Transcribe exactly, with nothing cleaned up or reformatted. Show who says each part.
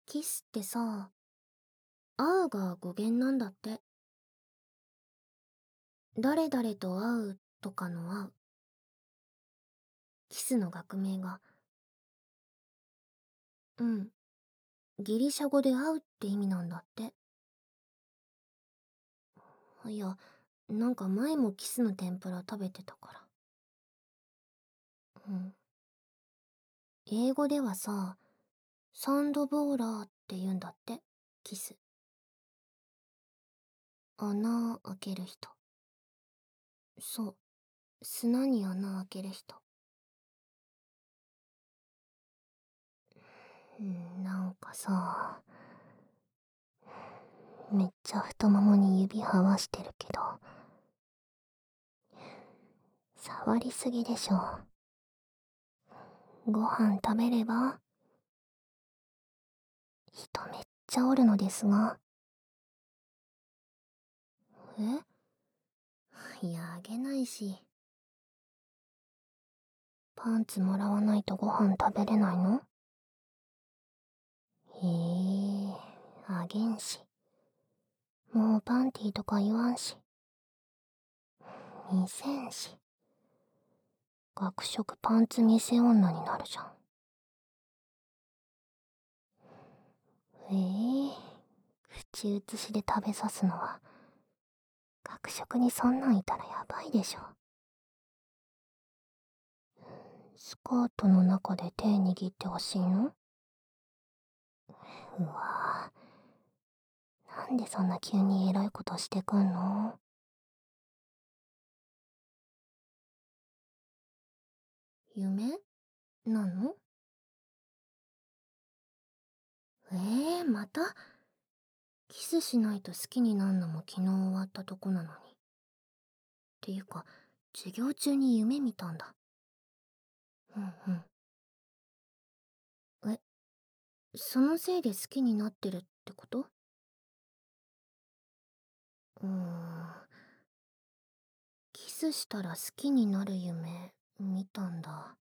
Speaker 1: キスってさ、会うが語源なんだって。誰々と会うとかの会う。キスの学名が。うん。ギリシャ語で会うって意味なんだって。いや、なんか前もキスの天ぷら食べてたから。うん。英語ではさ、サンドボーラーって言うんだって、キス。穴開ける人。そう。砂に穴開ける人。うん、なんかさ、めっちゃ太ももに指はわしてるけど、触りすぎでしょ。ご飯食べれば？人めっちゃおるのですが。え？いや、あげないし。パンツもらわないとご飯食べれないの？へえ、あげんし。もうパンティーとか言わんし。見せんし。学食パンツ見せ女になるじゃん。ええ、口移しで食べさすのは、学食にそんなんいたらやばいでしょ。スカートの中で手握ってほしいの？うわぁ、なんでそんな急にエロいことしてくんの？夢なの？ええー、また？キスしないと好きになんのも昨日終わったとこなのに。っていうか、授業中に夢見たんだ。うんうん。え、そのせいで好きになってるってこと？うーん。キスしたら好きになる夢見たんだ。